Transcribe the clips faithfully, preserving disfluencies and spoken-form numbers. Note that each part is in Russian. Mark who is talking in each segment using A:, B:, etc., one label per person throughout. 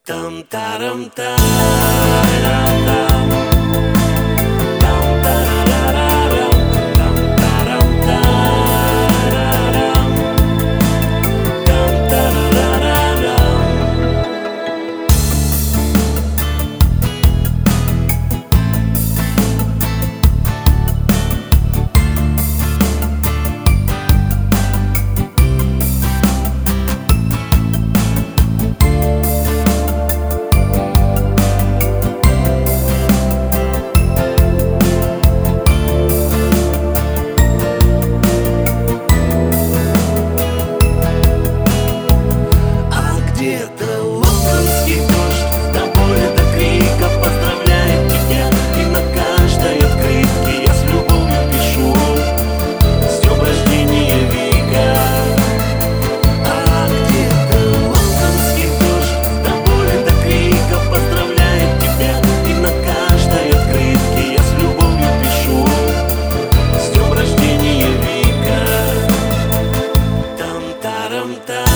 A: Там-тарам-тарам-там. Там-тарарарарам. Там-тарам-тарарарам. Там-тарарарарам. Где-то лондонский дождь до боли, до крика поздравляет тебя. И на каждой открытке я с любовью пишу: с днем рождения, Вика. А где-то лондонский дождь до боли, до крика поздравляет тебя. И на каждой открытке я с любовью пишу: с днем рождения, Вика. Там-тарам-тарам.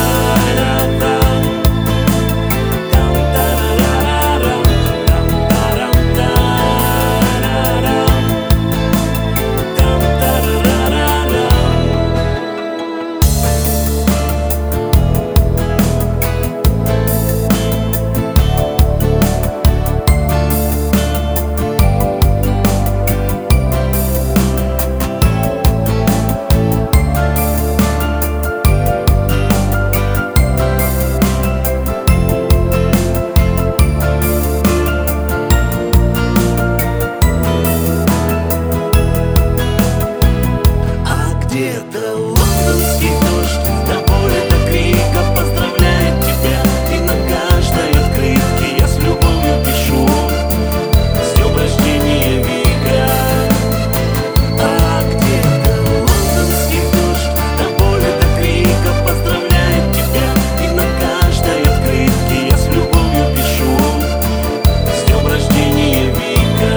A: Где-то лондонский дождь до боли, до крика поздравляет тебя. И на каждой открытке я с любовью пишу: с днем рождения, Вика. А где-то лондонский дождь до боли, до крика поздравляет тебя. И на каждой открытке я с любовью пишу: с днем рождения, Вика.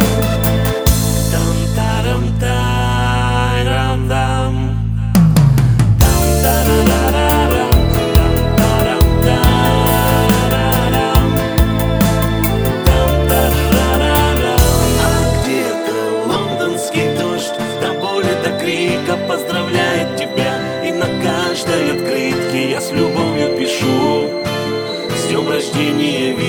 A: Там-тарам-тарам. Поздравляет тебя, и на каждой открытке я с любовью пишу: с днем рождения, Вика.